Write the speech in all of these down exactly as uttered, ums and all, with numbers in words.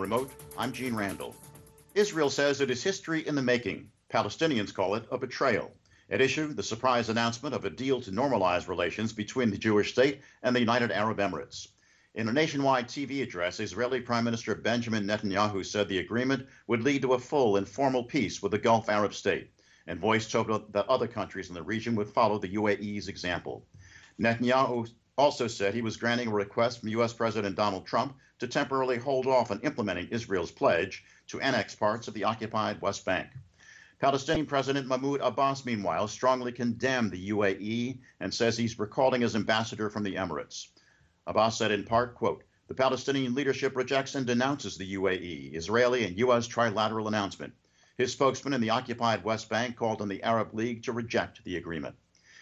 Remote, I'm Gene Randall. Israel says it is history in the making. Palestinians call it a betrayal. At issue, the surprise announcement of a deal to normalize relations between the Jewish state and the United Arab Emirates. In a nationwide T V address, Israeli Prime Minister Benjamin Netanyahu said the agreement would lead to a full and formal peace with the Gulf Arab state, and voiced hope that other countries in the region would follow the U A E's example. Netanyahu also said he was granting a request from U S President Donald Trump to temporarily hold off on implementing Israel's pledge to annex parts of the occupied West Bank. Palestinian President Mahmoud Abbas, meanwhile, strongly condemned the U A E and says he's recalling his ambassador from the Emirates. Abbas said in part, quote, "The Palestinian leadership rejects and denounces the U A E, Israeli and U S trilateral announcement." His spokesman in the occupied West Bank called on the Arab League to reject the agreement.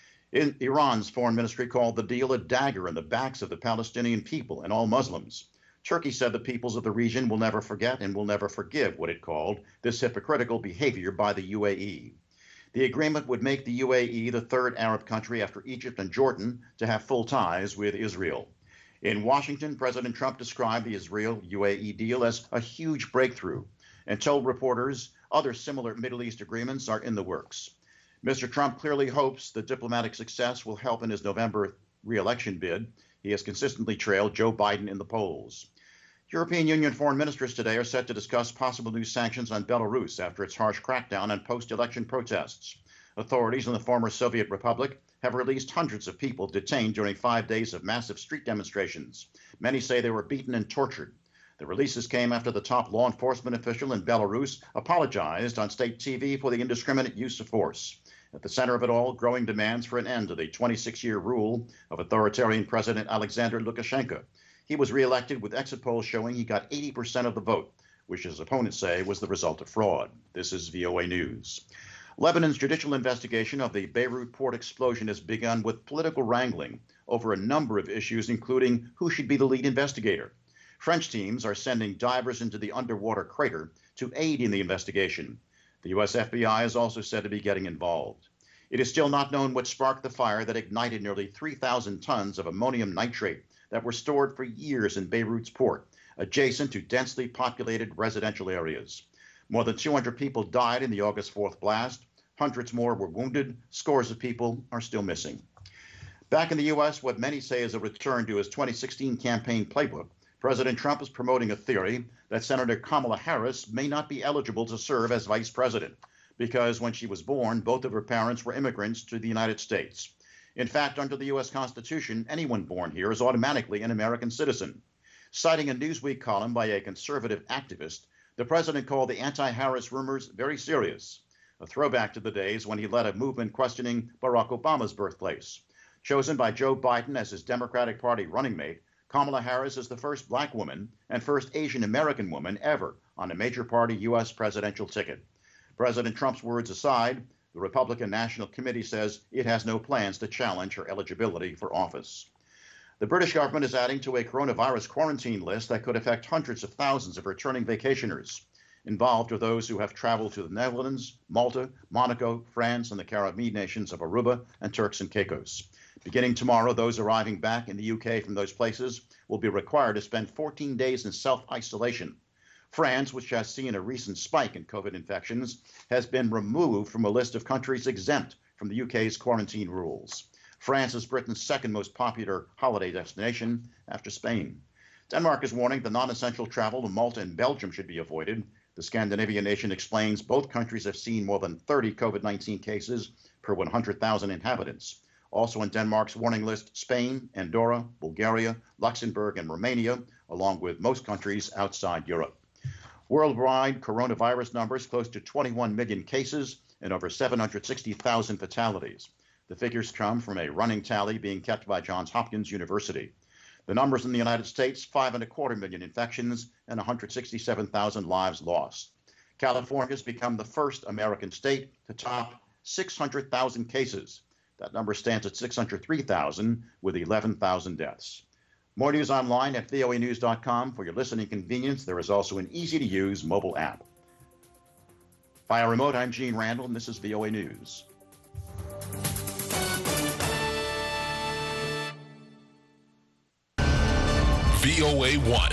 In Iran's foreign ministry called the deal a dagger in the backs of the Palestinian people and all Muslims. Turkey said the peoples of the region will never forget and will never forgive what it called this hypocritical behavior by the U A E. The agreement would make the U A E the third Arab country after Egypt and Jordan to have full ties with Israel. In Washington, President Trump described the Israel-U A E deal as a huge breakthrough and told reporters other similar Middle East agreements are in the works. Mister Trump clearly hopes the diplomatic success will help in his November re-election bid. He has consistently trailed Joe Biden in the polls. European Union foreign ministers today are set to discuss possible new sanctions on Belarus after its harsh crackdown on post-election protests. Authorities in the former Soviet Republic have released hundreds of people detained during five days of massive street demonstrations. Many say they were beaten and tortured. The releases came after the top law enforcement official in Belarus apologized on state T V for the indiscriminate use of force. At the center of it all, growing demands for an end to the twenty-six-year rule of authoritarian President Alexander Lukashenko. He was reelected with exit polls showing he got eighty percent of the vote, which his opponents say was the result of fraud. This is V O A News. Lebanon's judicial investigation of the Beirut port explosion has begun with political wrangling over a number of issues, including who should be the lead investigator. French teams are sending divers into the underwater crater to aid in the investigation. The U S F B I is also said to be getting involved. It is still not known what sparked the fire that ignited nearly three thousand tons of ammonium nitrate that were stored for years in Beirut's port, adjacent to densely populated residential areas. More than two hundred people died in the August fourth blast. Hundreds more were wounded. Scores of people are still missing. Back in the U S, what many say is a return to his twenty sixteen campaign playbook, President Trump is promoting a theory that Senator Kamala Harris may not be eligible to serve as vice president because when she was born, both of her parents were immigrants to the United States. In fact, under the U S Constitution, anyone born here is automatically an American citizen. Citing a Newsweek column by a conservative activist, the president called the anti-Harris rumors very serious, a throwback to the days when he led a movement questioning Barack Obama's birthplace. Chosen by Joe Biden as his Democratic Party running mate, Kamala Harris is the first black woman and first Asian American woman ever on a major party U S presidential ticket. President Trump's words aside, the Republican National Committee says it has no plans to challenge her eligibility for office. The British government is adding to a coronavirus quarantine list that could affect hundreds of thousands of returning vacationers. Involved are those who have traveled to the Netherlands, Malta, Monaco, France, and the Caribbean nations of Aruba and Turks and Caicos. Beginning tomorrow, those arriving back in the U K from those places will be required to spend fourteen days in self-isolation. France, which has seen a recent spike in COVID infections, has been removed from a list of countries exempt from the U K's quarantine rules. France is Britain's second most popular holiday destination after Spain. Denmark is warning the non-essential travel to Malta and Belgium should be avoided. The Scandinavian nation explains both countries have seen more than thirty COVID nineteen cases per one hundred thousand inhabitants. Also on Denmark's warning list, Spain, Andorra, Bulgaria, Luxembourg, and Romania, along with most countries outside Europe. Worldwide coronavirus numbers close to twenty-one million cases and over seven hundred sixty thousand fatalities. The figures come from a running tally being kept by Johns Hopkins University. The numbers in the United States, five and a quarter million infections and one hundred sixty-seven thousand lives lost. California has become the first American state to top six hundred thousand cases. That number stands at six hundred three thousand with eleven thousand deaths. More news online at V O A news dot com. For your listening convenience, there is also an easy-to-use mobile app. Via remote, I'm Gene Randall, and this is V O A News. V O A one.